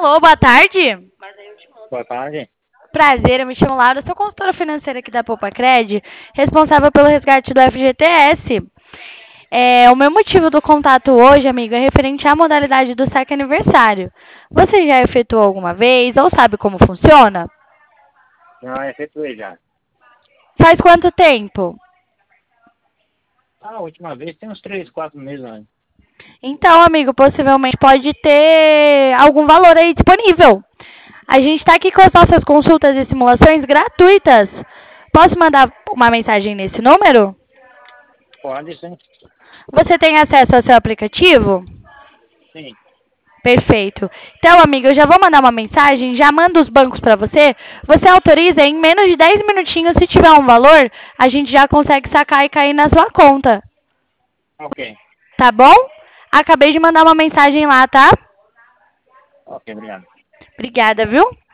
Alô, boa tarde. Boa tarde. Prazer, eu me chamo Laura, sou consultora financeira aqui da Poupacred, responsável pelo resgate do FGTS. O meu motivo do contato hoje, amigo, é referente à modalidade do saque aniversário. Você já efetuou alguma vez ou sabe como funciona? Já efetuei já. Faz quanto tempo? A última vez tem uns 3, 4 meses antes. Então, amigo, possivelmente pode ter algum valor aí disponível. A gente está aqui com as nossas consultas e simulações gratuitas. Posso mandar uma mensagem nesse número? Pode sim. Você tem acesso ao seu aplicativo? Sim. Perfeito. Então, amigo, eu já vou mandar uma mensagem, já mando os bancos para você. Você autoriza em menos de 10 minutinhos, se tiver um valor, a gente já consegue sacar e cair na sua conta. Ok. Tá bom? Acabei de mandar uma mensagem lá, tá? Ok, obrigado. Obrigada, viu?